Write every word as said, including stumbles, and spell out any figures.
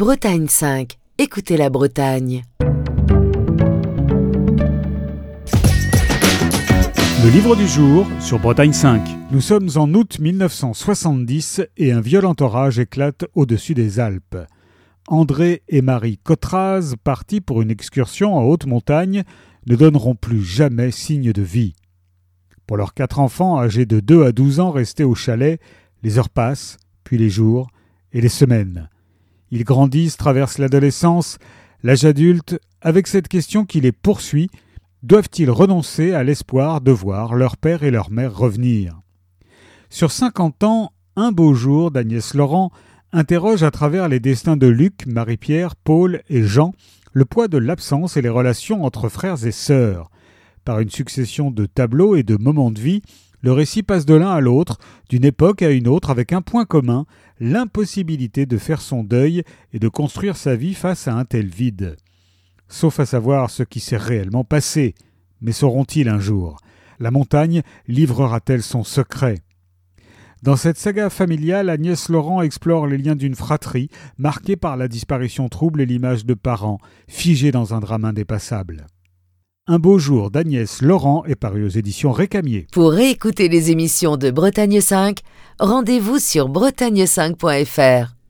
Bretagne cinq. Écoutez la Bretagne. Le livre du jour sur Bretagne cinq. Nous sommes en août mille neuf cent soixante-dix et un violent orage éclate au-dessus des Alpes. André et Marie Cotraz, partis pour une excursion en haute montagne, ne donneront plus jamais signe de vie. Pour leurs quatre enfants âgés de deux à douze ans restés au chalet, les heures passent, puis les jours et les semaines. Ils grandissent, traversent l'adolescence, l'âge adulte, avec cette question qui les poursuit: doivent-ils renoncer à l'espoir de voir leur père et leur mère revenir ? Sur cinquante ans, un beau jour d'Agnès Laurent interroge à travers les destins de Luc, Marie-Pierre, Paul et Jean le poids de l'absence et les relations entre frères et sœurs. Par une succession de tableaux et de moments de vie, le récit passe de l'un à l'autre, d'une époque à une autre, avec un point commun, l'impossibilité de faire son deuil et de construire sa vie face à un tel vide. Sauf à savoir ce qui s'est réellement passé. Mais sauront-ils un jour ? La montagne livrera-t-elle son secret ? Dans cette saga familiale, Agnès Laurent explore les liens d'une fratrie marquée par la disparition trouble et l'image de parents, figés dans un drame indépassable. Un beau jour d'Agnès Laurent est paru aux éditions Récamier. Pour réécouter les émissions de Bretagne cinq, rendez-vous sur bretagne cinq point f r.